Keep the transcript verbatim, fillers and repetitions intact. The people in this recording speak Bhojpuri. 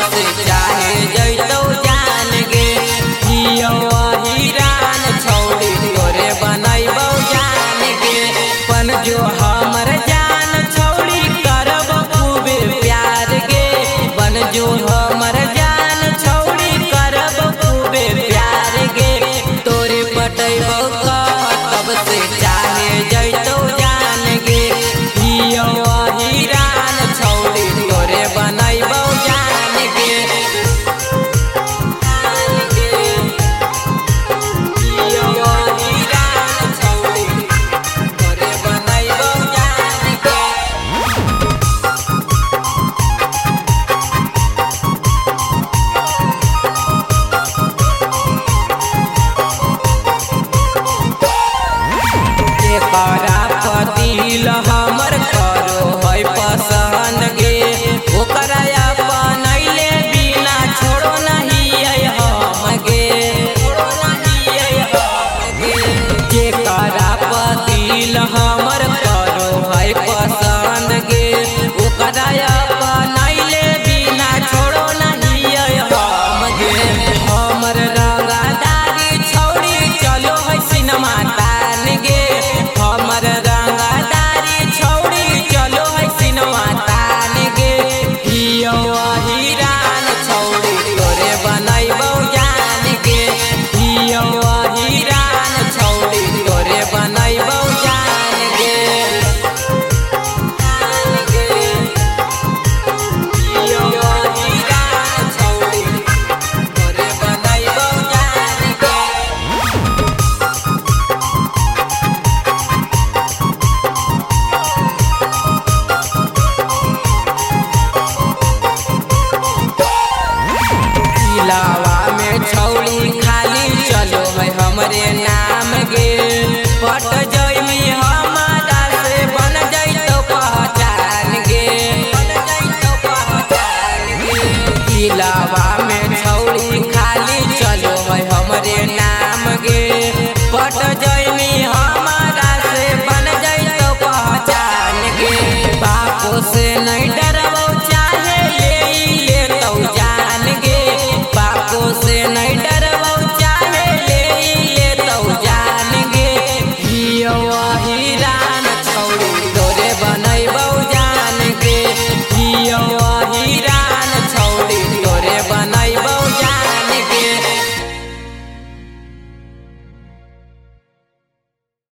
से चाहे जैतो जान गे हियो हिरान छौड़ी तोरे बनैबो जान गे पन जो हमर जान छौड़ी करब खूबे प्यार गे बन जो हमर जान छौड़ी करब खूबे प्यार गे तोरे पटैबो तब से चाहे जैतो जान गे हियो हिरान छौड़ी तोरे बनैबो जान गे हियो हिरान छौड़ी तोरे बनैबो जान गे एकरा पतिल हमर करो है पसंद गे ओकरा अपनैले बिना छोड़ो नहीं है हम गे एकरा पतिल हमर करो है पसंद गे ओकरा अपनैले बिना छोड़ो नहीं है हम गे हमर रंगदारी छौड़ी चलो है सिनेमा तान गे हमर रंगदारी छौड़ी चलो है सिनेमा तान गे हियो हिरान छौड़ी तोरे बनैबो जान गे हियो हिरान छौड़ी तोरे बनैबो जान गे हियो हिरान छौड़ी तोरे बनैबो जान गे लावा में छौड़ी खाली चलो है हमरे नाम गे पट जइमी हमारा से बन जइतो पहचान गे बन जइतो पहचान गे लावा